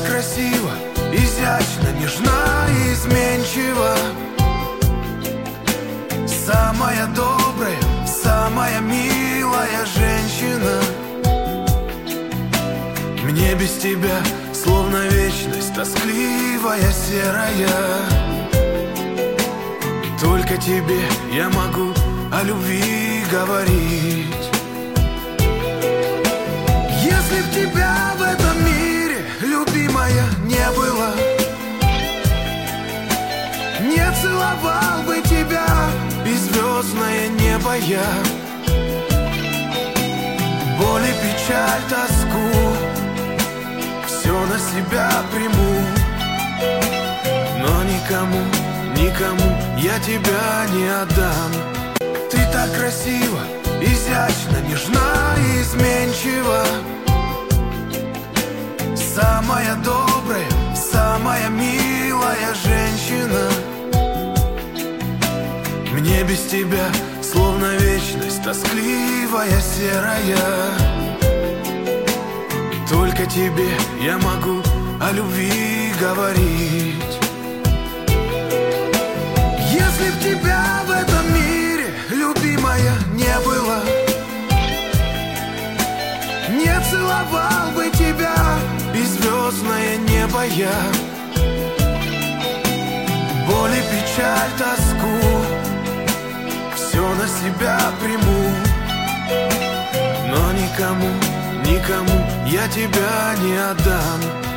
так красива, изящна, нежна и изменчива. Самая добрая, самая милая женщина. Мне без тебя словно вечность, тоскливая, серая. Только тебе я могу о любви говорить. Если б тебя в этом мире, любимая, не было, не целовал бы тебя и звездное небо я. Боль и печаль, тоску все на себя приму, но никому, никому я тебя не отдам. Ты так красива, изящна, нежна и изменчива. Самая добрая, самая милая женщина. Мне без тебя словно вечность, тоскливая, серая. Только тебе я могу о любви говорить. Если б тебя в этом мире, любимая, не было, не целовал бы тебя и звездное небо я. Боль и печаль, тоску все на себя приму, но никому, никому я тебя не отдам.